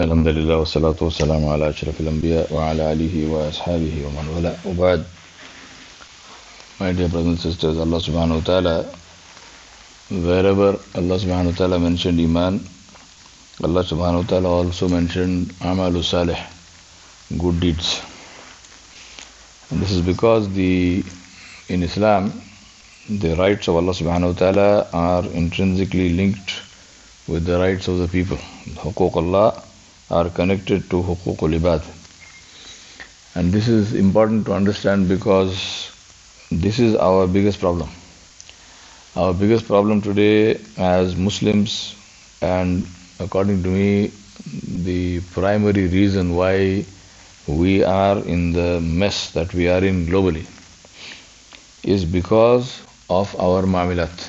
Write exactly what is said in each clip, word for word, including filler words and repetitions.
الحمد لله والصلاة والسلام على أشرف الأنبياء وعلى آله وأصحابه ومن والاه وبعد. My dear brothers and sisters, Allah subhanahu wa ta'ala, wherever Allah subhanahu wa ta'ala mentioned Iman, Allah subhanahu wa ta'ala also mentioned Amalu Salih, good deeds. And this is because the in Islam, the rights of Allah subhanahu wa ta'ala are intrinsically linked with the rights of the people. Huquq Allah are connected to Huququl Ibad. And this is important to understand because this is our biggest problem. Our biggest problem today as Muslims, and according to me, the primary reason why we are in the mess that we are in globally is because of our ma'amilat.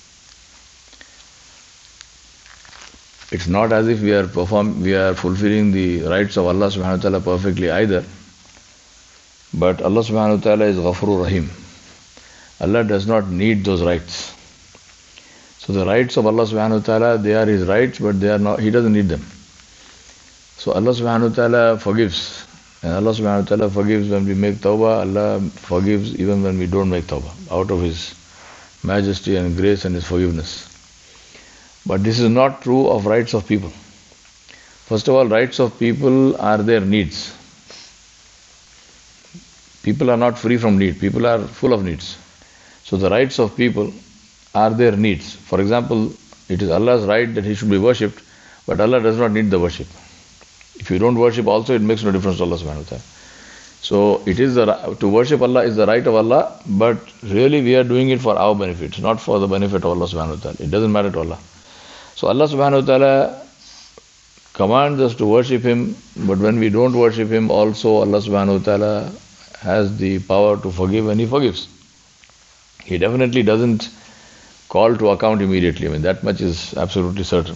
It's not as if we are perform, we are fulfilling the rights of Allah subhanahu wa ta'ala perfectly either. But Allah subhanahu wa ta'ala is Ghafurur Rahim. Allah does not need those rights. So the rights of Allah subhanahu wa ta'ala, they are His rights, but they are not, He doesn't need them. So Allah subhanahu wa ta'ala forgives. And Allah subhanahu wa ta'ala forgives when we make tawbah. Allah forgives even when we don't make tawbah, out of His majesty and grace and His forgiveness. But this is not true of rights of people. First of all, rights of people are their needs. People are not free from need. People are full of needs. So the rights of people are their needs. For example, it is Allah's right that He should be worshipped, but Allah does not need the worship. If you don't worship also, it makes no difference to Allah subhanahu wa ta'ala. So it is the, to worship Allah is the right of Allah, but really we are doing it for our benefit, not for the benefit of Allah subhanahu wa ta'ala. It doesn't matter to Allah. So Allah subhanahu wa ta'ala commands us to worship Him, but when we don't worship Him also, Allah subhanahu wa ta'ala has the power to forgive and He forgives. He definitely doesn't call to account immediately. I mean, that much is absolutely certain.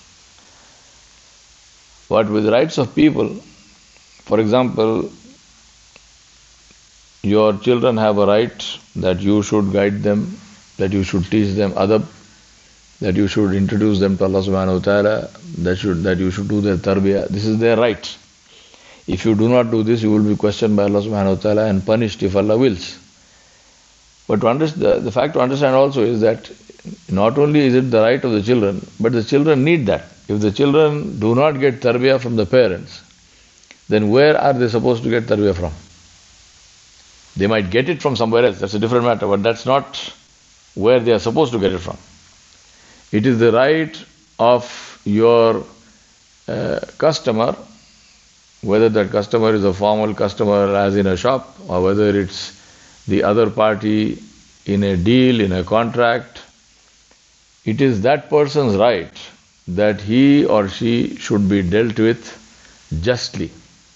But with the rights of people, for example, your children have a right that you should guide them, that you should teach them adab, that you should introduce them to Allah subhanahu wa ta'ala, that, should, that you should do their tarbiyah. This is their right. If you do not do this, you will be questioned by Allah subhanahu wa ta'ala and punished if Allah wills. But to understand, the, the fact to understand also is that not only is it the right of the children, but the children need that. If the children do not get tarbiyah from the parents, then where are they supposed to get tarbiyah from? They might get it from somewhere else, that's a different matter, but that's not where they are supposed to get it from. It is the right of your uh, customer, whether that customer is a formal customer as in a shop, or whether it's the other party in a deal, in a contract. It is that person's right that he or she should be dealt with justly.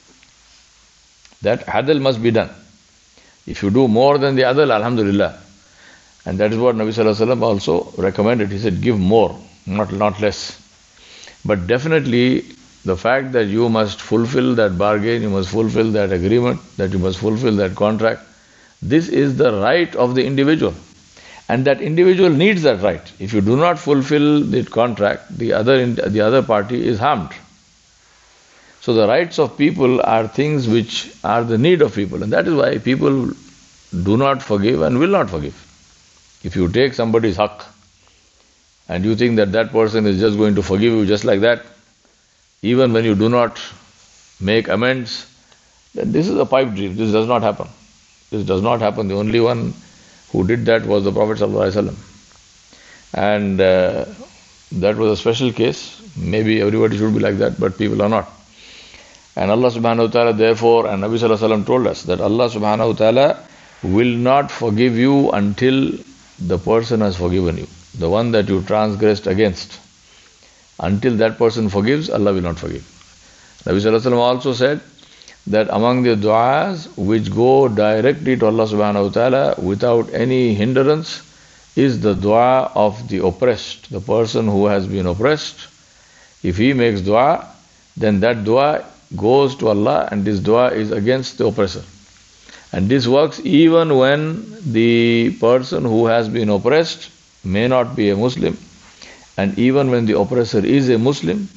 That adl must be done. If you do more than the adl, alhamdulillah. And that is what Nabi Sallallahu Alaihi Wasallam also recommended. He said, give more, not, not less. But definitely, the fact that you must fulfill that bargain, you must fulfill that agreement, that you must fulfill that contract, this is the right of the individual. And that individual needs that right. If you do not fulfill the contract, the other, the other party is harmed. So the rights of people are things which are the need of people. And that is why people do not forgive and will not forgive. If you take somebody's haqq and you think that that person is just going to forgive you just like that, even when you do not make amends, then this is a pipe dream. This does not happen. This does not happen. The only one who did that was the Prophet ﷺ. And uh, that was a special case. Maybe everybody should be like that, but people are not. And Allah subhanahu wa ta'ala therefore, and Nabi Sallallahu Alaihi Wasallam told us that Allah subhanahu wa ta'ala will not forgive you until the person has forgiven you. The one that you transgressed against. Until that person forgives, Allah will not forgive. Nabi Sallallahu Alaihi Wasallam also said that among the du'as which go directly to Allah subhanahu wa ta'ala without any hindrance is the dua of the oppressed, the person who has been oppressed. If he makes dua, then that dua goes to Allah and this dua is against the oppressor. And this works even when the person who has been oppressed may not be a Muslim, and even when the oppressor is a Muslim,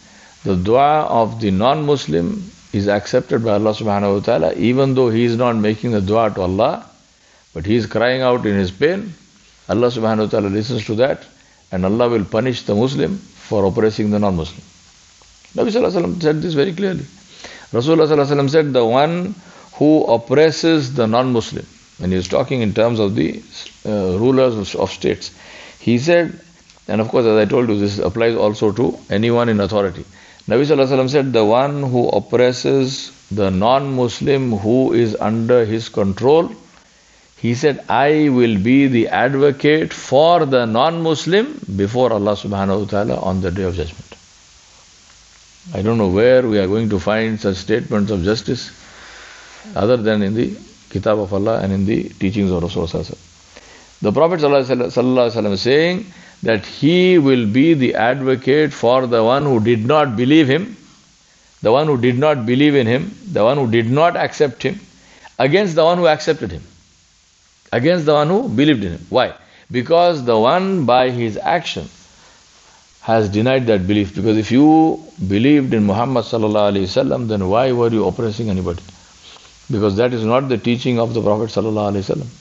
the dua of the non-Muslim is accepted by Allah subhanahu wa ta'ala, even though he is not making the dua to Allah, but he is crying out in his pain. Allah subhanahu wa ta'ala listens to that, and Allah will punish the Muslim for oppressing the non-Muslim. Nabi sallallahu alaihi wasallam said this very clearly. Rasulullah sallallahu alaihi wasallam said, the one who oppresses the non-Muslim, and he is talking in terms of the uh, rulers of states, he said, and of course as I told you, this applies also to anyone in authority. Nabi sallallahu alaihi wasallam said, the one who oppresses the non-Muslim who is under his control, he said, I will be the advocate for the non-Muslim before Allah subhanahu wa ta'ala on the day of judgment. I don't know where we are going to find such statements of justice other than in the Kitab of Allah and in the teachings of Rasulullah. The Prophet sallallahu alaihi wasallam is saying that he will be the advocate for the one who did not believe him, the one who did not believe in him, the one who did not accept him, against the one who accepted him, against the one who believed in him. Why? Because the one by his action has denied that belief. Because if you believed in Muhammad sallallahu alaihi wasallam, then why were you oppressing anybody? Because that is not the teaching of the Prophet sallallahu alaihi wasallam.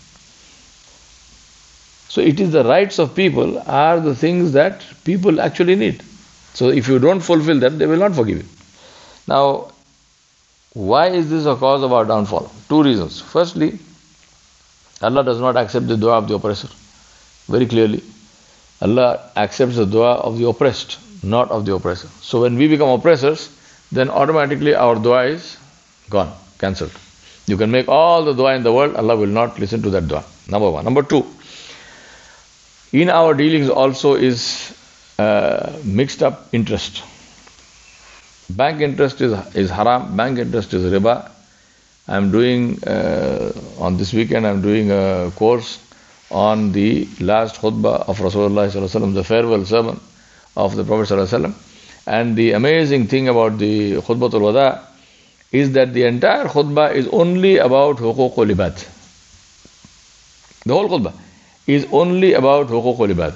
So it is the rights of people are the things that people actually need. So if you don't fulfill them, they will not forgive you. Now, why is this a cause of our downfall? Two reasons. Firstly, Allah does not accept the dua of the oppressor. Very clearly, Allah accepts the dua of the oppressed, not of the oppressor. So when we become oppressors, then automatically our dua is gone, cancelled. You can make all the dua in the world, Allah will not listen to that dua. Number one. Number two, in our dealings also is uh, mixed up interest. Bank interest is, is haram, bank interest is riba. I am doing, uh, on this weekend I am doing a course on the last khutbah of Rasulullah sallallahu alaihi wasallam, the farewell sermon of the Prophet sallallahu alaihi wasallam. And the amazing thing about the khutbatul wada is that the entire khutbah is only about huququl ibad. The whole khutbah is only about huququl ibad.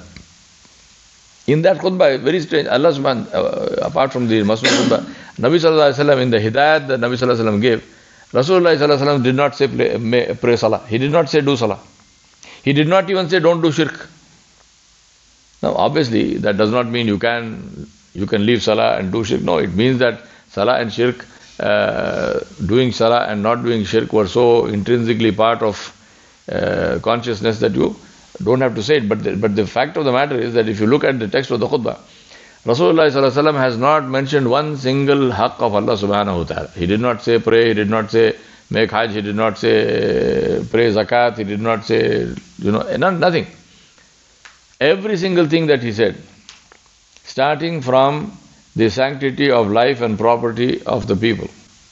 In that khutbah, very strange, Allah subhanahu, uh, apart from the Muslim khutbah, Nabi sallallahu alaihi wasallam, in the hidayat that Nabi sallallahu alaihi wasallam gave, Rasulullah sallallahu alaihi wasallam did not say pray, pray salah. He did not say do salah. He did not even say don't do shirk. Now obviously that does not mean you can you can leave salah and do shirk. No, it means that salah and shirk, uh, doing salah and not doing shirk were so intrinsically part of uh, consciousness that you don't have to say it. But the, but the fact of the matter is that if you look at the text of the khutbah, Rasulullah sallallahu alaihi wasallam has not mentioned one single haqq of Allah subhanahu wa ta'ala. He did not say pray, he did not say make hajj, he did not say pray zakat, he did not say, you know, nothing. Every single thing that he said, starting from the sanctity of life and property of the people,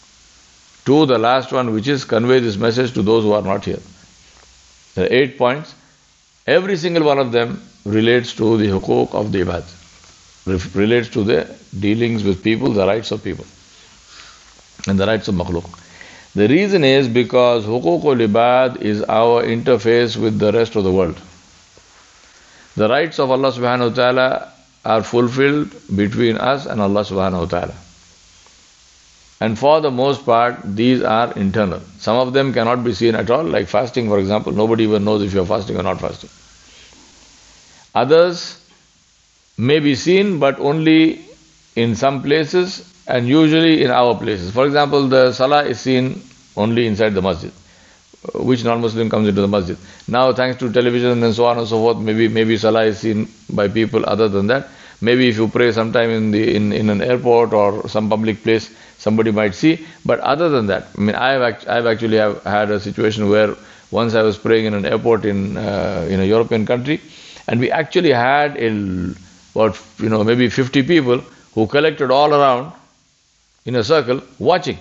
to the last one, which is convey this message to those who are not here. There are eight points. Every single one of them relates to the huquq of the ibad, relates to the dealings with people, the rights of people, and the rights of makhluk. The reason is because huququl ibad is our interface with the rest of the world. The rights of Allah subhanahu wa ta'ala are fulfilled between us and Allah subhanahu wa ta'ala. And for the most part, these are internal. Some of them cannot be seen at all, like fasting, for example. Nobody even knows if you are fasting or not fasting. Others may be seen, but only in some places and usually in our places. For example, the salah is seen only inside the masjid. Which non-Muslim comes into the masjid? Now, thanks to television and so on and so forth, maybe maybe salah is seen by people other than that. Maybe if you pray sometime in the in, in an airport or some public place, somebody might see. But other than that, I mean, I've act, I've actually have had a situation where once I was praying in an airport in uh, in a European country, and we actually had a, what you know maybe fifty people who collected all around in a circle watching.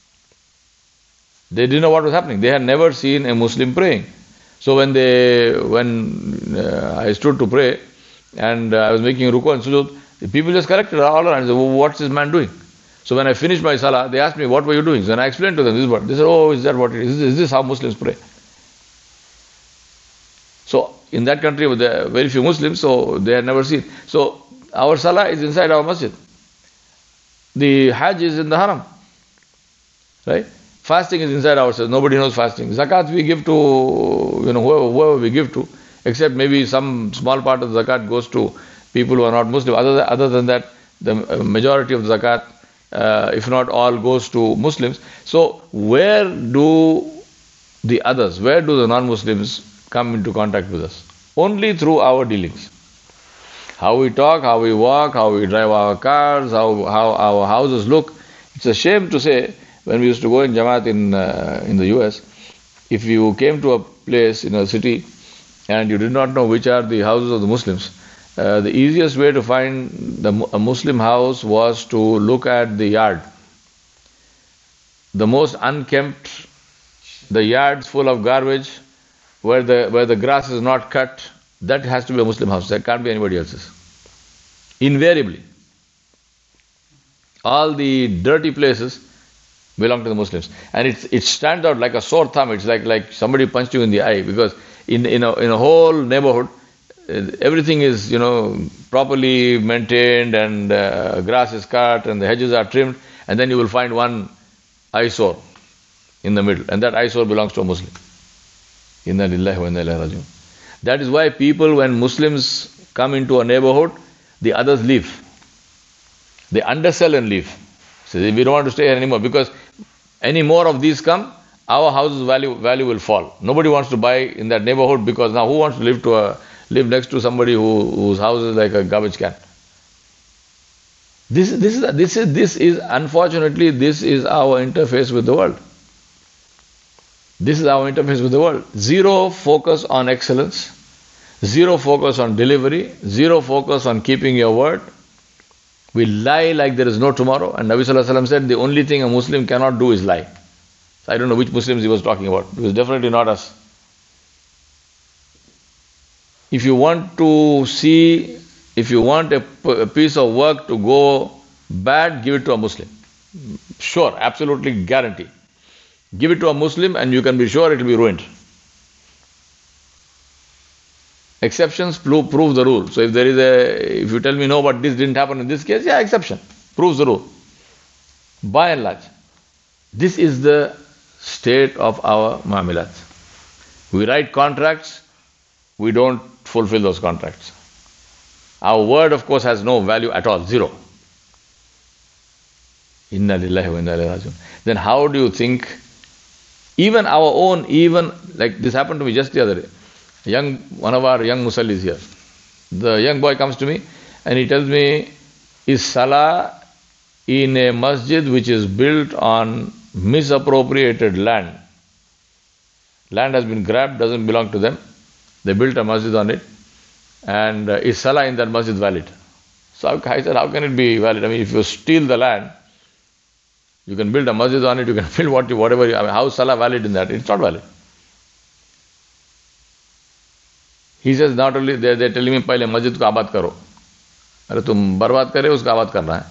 They didn't know what was happening. They had never seen a Muslim praying. So when they when uh, I stood to pray and uh, I was making ruku and sujud, the people just collected all around and said, well, what's this man doing? So when I finished my salah, they asked me, what were you doing? So when I explained to them, this is what. They said, oh, is that what it is? Is this how Muslims pray? So in that country, there are very few Muslims, so they had never seen. So our salah is inside our masjid. The Hajj is in the Haram. Right? Fasting is inside ourselves. Nobody knows fasting. Zakat we give to, you know, whoever, whoever we give to, except maybe some small part of the zakat goes to people who are not Muslim. Other than, other than that, the majority of the zakat, uh, if not all, goes to Muslims. So where do the others, where do the non-Muslims come into contact with us? Only through our dealings. How we talk, how we walk, how we drive our cars, how, how our houses look. It's a shame to say, when we used to go in Jamaat in, uh, in the U S, if you came to a place in a city and you did not know which are the houses of the Muslims, uh, the easiest way to find the, a Muslim house was to look at the yard. The most unkempt, the yards full of garbage, where the, where the grass is not cut, that has to be a Muslim house. That can't be anybody else's. Invariably. All the dirty places belong to the Muslims. And it's, it stands out like a sore thumb. It's like, like somebody punched you in the eye, because in, in, a, in a whole neighborhood, everything is, you know, properly maintained, and uh, grass is cut and the hedges are trimmed, and then you will find one eyesore in the middle, and that eyesore belongs to a Muslim. Inna lillahi wa inna ilaihi raji'un. That is why people, when Muslims come into a neighborhood, the others leave. They undersell and leave. So we don't want to stay here anymore, because any more of these come, our house's value value will fall. Nobody wants to buy in that neighborhood, because now who wants to live to a live next to somebody who, whose house is like a garbage can? This this is this is this is unfortunately this is our interface with the world. This is our interface with the world. Zero focus on excellence, zero focus on delivery, zero focus on keeping your word. We lie like there is no tomorrow. And Nabi Sallallahu Alaihi Wasallam said the only thing a Muslim cannot do is lie. So I don't know which Muslims he was talking about. It was definitely not us. If you want to see, if you want a, a piece of work to go bad, give it to a Muslim. Sure, absolutely guarantee. Give it to a Muslim and you can be sure it will be ruined. Exceptions prove, prove the rule. So if there is a, if you tell me no, but this didn't happen in this case, yeah, exception proves the rule. By and large, this is the state of our mu'amilat. We write contracts, we don't fulfill those contracts. Our word, of course, has no value at all, zero. Inna lillahi wa inna ilaihi raji'un. Then how do you think, even our own, even, like this happened to me just the other day. Young, one of our young musallis here. The young boy comes to me and he tells me, is salah in a masjid which is built on misappropriated land? Land has been grabbed, doesn't belong to them. They built a masjid on it. And uh, is salah in that masjid valid? So I said, how can it be valid? I mean, if you steal the land, you can build a masjid on it, you can build what you, whatever you, I mean, how is salah valid in that? It's not valid. He says, not only, they're, they're telling me, पहले मस्जिद को आबाद करो. अरे तुम बर्बाद करे, उसको आबाद करना है.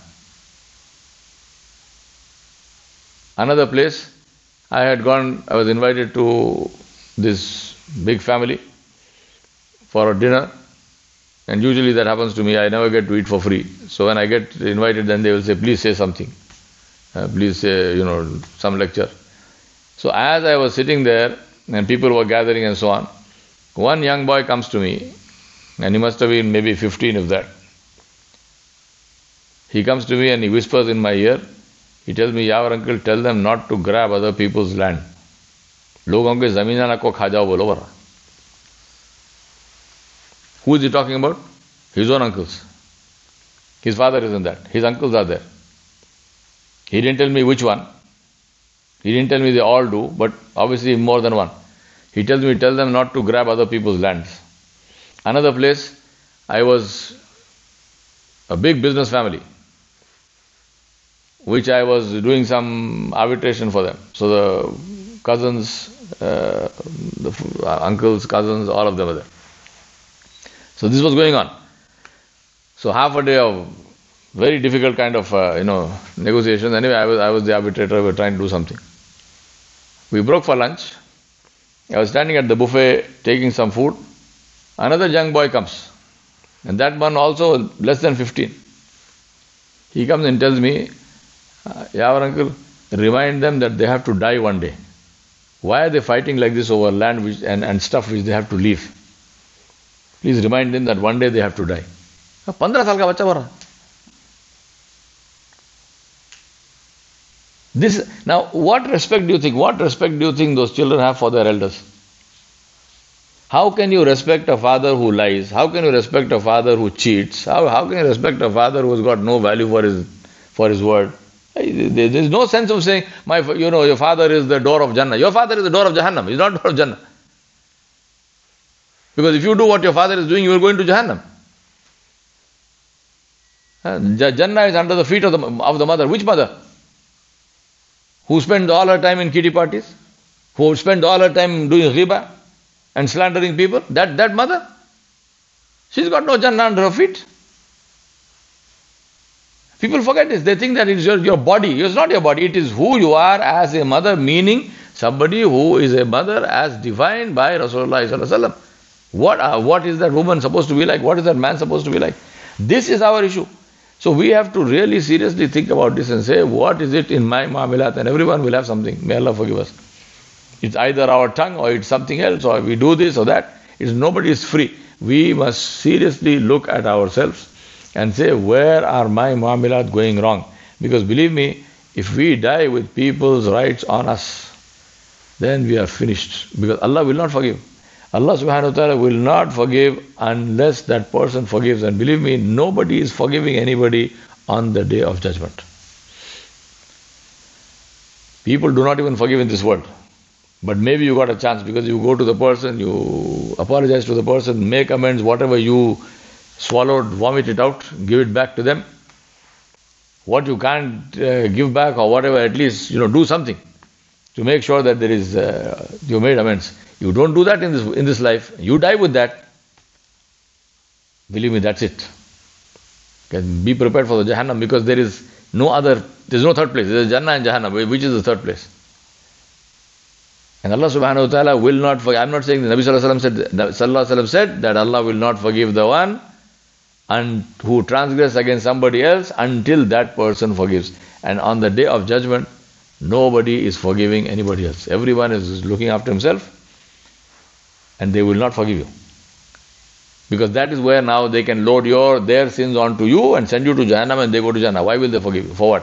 Another place, I had gone, I was invited to this big family for a dinner. And usually that happens to me, I never get to eat for free. So when I get invited, then they will say, please say something. Uh, please say, you know, some lecture. So as I was sitting there, and people were gathering and so on, one young boy comes to me, and he must have been maybe fifteen of that. He comes to me and he whispers in my ear, he tells me, Yawar uncle, tell them not to grab other people's land. Logon ke zamina ko kha jao bolo bara. Who is he talking about? His own uncles. His father isn't that. His uncles are there. He didn't tell me which one. He didn't tell me they all do, but obviously more than one. He tells me, tell them not to grab other people's lands. Another place, I was a big business family, which I was doing some arbitration for them. So the cousins, uh, the uncles, cousins, all of them were there. So this was going on. So half a day of very difficult kind of, uh, you know, negotiations. Anyway, I was I was the arbitrator. We were trying to do something. We broke for lunch. I was standing at the buffet taking some food. Another young boy comes. And that one also less than fifteen. He comes and tells me, Uh, yeah, our uncle, remind them that they have to die one day. Why are they fighting like this over land which, and, and stuff which they have to leave? Please remind them that one day they have to die. पंद्रह साल का बच्चा बोल रहा. This, now, what respect do you think? What respect do you think those children have for their elders? How can you respect a father who lies? How can you respect a father who cheats? How, how can you respect a father who has got no value for his for his word? There is no sense of saying, my, you know, your father is the door of Jannah. Your father is the door of Jahannam. He's not the door of Jannah. Because if you do what your father is doing, you will go into Jahannam. Jannah is under the feet of the, of the mother. Which mother? Who spends all her time in kiddie parties? Who spends all her time doing riba and slandering people? That, that mother? She's got no Jannah under her feet. People forget this. They think that it is your, your body. It's not your body. It is who you are as a mother, meaning somebody who is a mother as defined by Rasulullah sallallahu alaihi wasallam. What, uh, what is that woman supposed to be like? What is that man supposed to be like? This is our issue. So we have to really seriously think about this and say, what is it in my mu'amalat? And everyone will have something. May Allah forgive us. It's either our tongue or it's something else, or we do this or that. It's, nobody is free. We must seriously look at ourselves and say, where are my mu'amalat going wrong? Because believe me, if we die with people's rights on us, then we are finished. Because Allah will not forgive. Allah subhanahu wa ta'ala will not forgive unless that person forgives. And believe me, nobody is forgiving anybody on the day of judgment. People do not even forgive in this world. But maybe you got a chance because you go to the person, you apologize to the person, make amends, whatever you swallowed, vomit it out, give it back to them. What you can't uh, give back or whatever, at least, you know, do something to make sure that there is, uh, you made amends. You don't do that in this in this life. You die with that. Believe me, that's it. Can be prepared for the Jahannam because there is no other, there is no third place. There is Jannah and Jahannam. Which is the third place? And Allah subhanahu wa ta'ala will not forgive. I'm not saying the Nabi sallallahu alayhi wa sallam said, sallallahu alayhi wa sallam said that Allah will not forgive the one and who transgress against somebody else until that person forgives. And on the day of judgment, nobody is forgiving anybody else. Everyone is looking after himself. And they will not forgive you. Because that is where now they can load your their sins onto you and send you to Jahannam and they go to Jannah. Why will they forgive you? For what?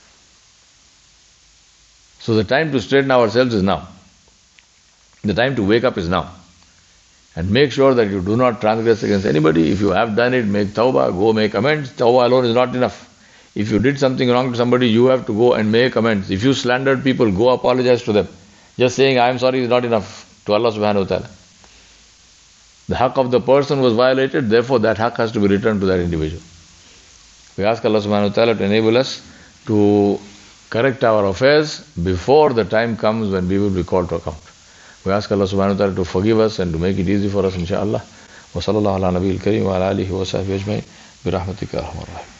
So the time to straighten ourselves is now. The time to wake up is now. And make sure that you do not transgress against anybody. If you have done it, make tawbah, go make amends. Tawbah alone is not enough. If you did something wrong to somebody, you have to go and make amends. If you slandered people, go apologize to them. Just saying, I am sorry is not enough to Allah subhanahu wa ta'ala. The haqq of the person was violated, therefore that haqq has to be returned to that individual. We ask Allah subhanahu wa ta'ala to enable us to correct our affairs before the time comes when we will be called to account. We ask Allah subhanahu wa ta'ala to forgive us and to make it easy for us, inshaAllah. Wa sallallahu ala nabiyil kareem wa ala alihi wa sahbihi ajma'in bi rahmatika arhamar rahim.